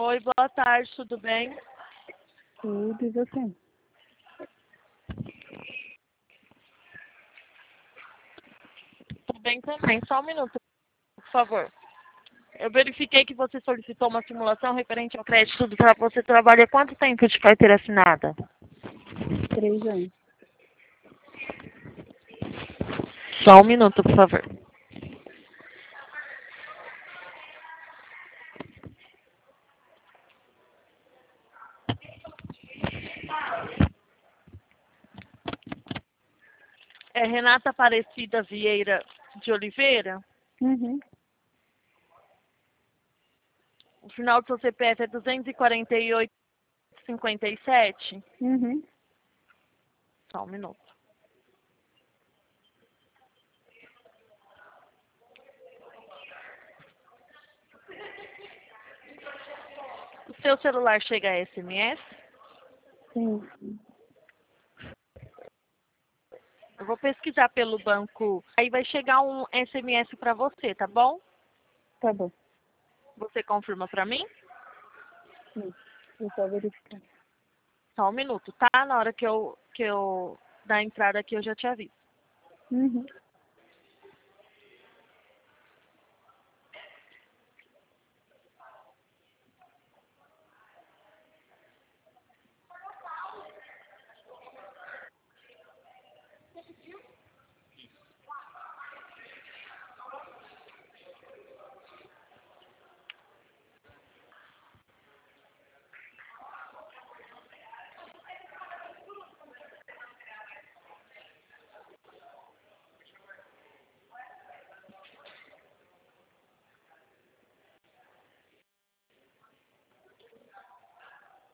Oi, boa tarde, tudo bem? Tudo, e você? Tudo bem também. Só um minuto, por favor. Eu verifiquei que você solicitou uma simulação referente ao crédito do trabalho. Você trabalha quanto tempo de carteira assinada? 3 anos. Só um minuto, por favor. É Renata Aparecida Vieira de Oliveira? Uhum. O final do seu CPF é 248,57? Uhum. Só um minuto. O seu celular chega a SMS? Sim. Eu vou pesquisar pelo banco. Aí vai chegar um SMS para você, tá bom? Tá bom. Você confirma para mim? Sim. Vou só verificar. Só um minuto, tá? Na hora que eu dar a entrada aqui, eu já te aviso. Uhum.